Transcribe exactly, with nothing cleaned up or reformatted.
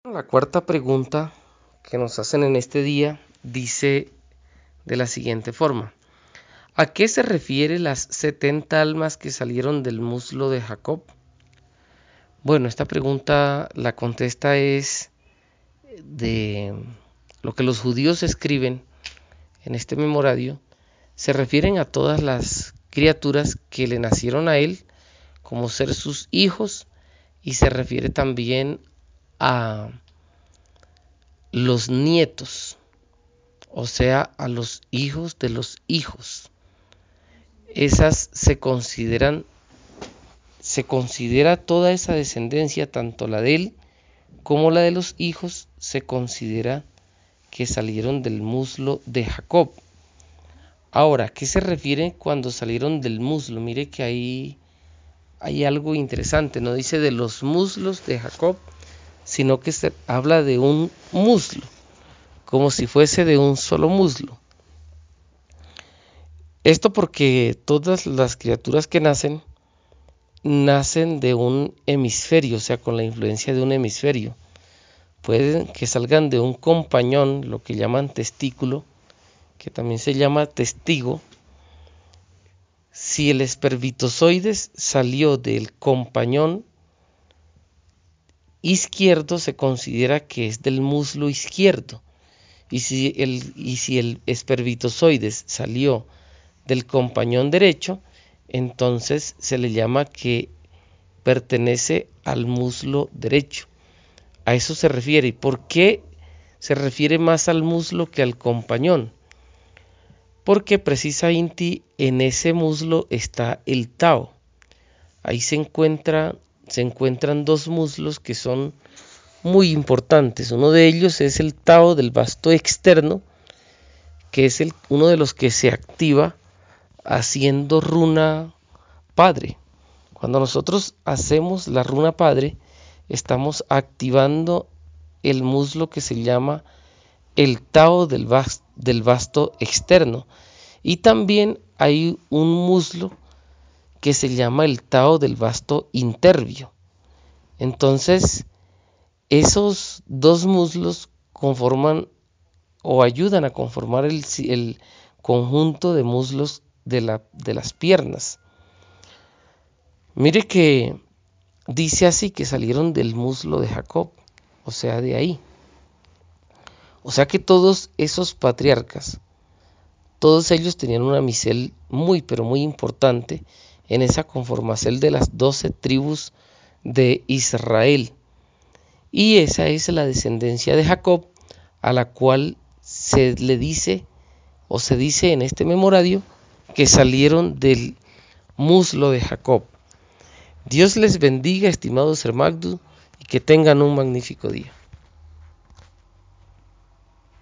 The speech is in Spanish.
La cuarta pregunta que nos hacen en este día dice de la siguiente forma: ¿a qué se refiere las setenta almas que salieron del muslo de Jacob? Bueno, esta pregunta la contesta es de lo que los judíos escriben en este memorario. Se refieren a todas las criaturas que le nacieron a él como ser sus hijos, y se refiere también a los nietos, o sea, a los hijos de los hijos. Esas se consideran, se considera toda esa descendencia, tanto la de él como la de los hijos, se considera que salieron del muslo de Jacob. Ahora, ¿qué se refiere cuando salieron del muslo? Mire que ahí hay algo interesante, no dice de los muslos de Jacob, sino que se habla de un muslo, como si fuese de un solo muslo. Esto porque todas las criaturas que nacen, nacen de un hemisferio, o sea, con la influencia de un hemisferio. Pueden que salgan de un compañón, lo que llaman testículo, que también se llama testigo. Si el espermatozoides salió del compañón izquierdo, se considera que es del muslo izquierdo. Y si el, y si el espermatozoides salió del compañón derecho, entonces se le llama que pertenece al muslo derecho. A eso se refiere. ¿Y por qué se refiere más al muslo que al compañón? Porque precisamente en ese muslo está el Tao. Ahí se encuentra, se encuentran dos muslos que son muy importantes. Uno de ellos es el Tao del vasto externo, que es el, uno de los que se activa haciendo runa padre. Cuando nosotros hacemos la runa padre, estamos activando el muslo que se llama el Tao del vasto, del vasto externo. Y también hay un muslo que se llama el Tao del vasto intervio. Entonces, esos dos muslos conforman o ayudan a conformar el, el conjunto de muslos de, la, de las piernas. Mire que dice así que salieron del muslo de Jacob, o sea, de ahí. O sea que todos esos patriarcas, todos ellos tenían una misel muy, pero muy importante en esa conformación de las doce tribus de Israel. Y esa es la descendencia de Jacob, a la cual se le dice, o se dice en este memorario, que salieron del muslo de Jacob. Dios les bendiga, estimados hermanos, y que tengan un magnífico día.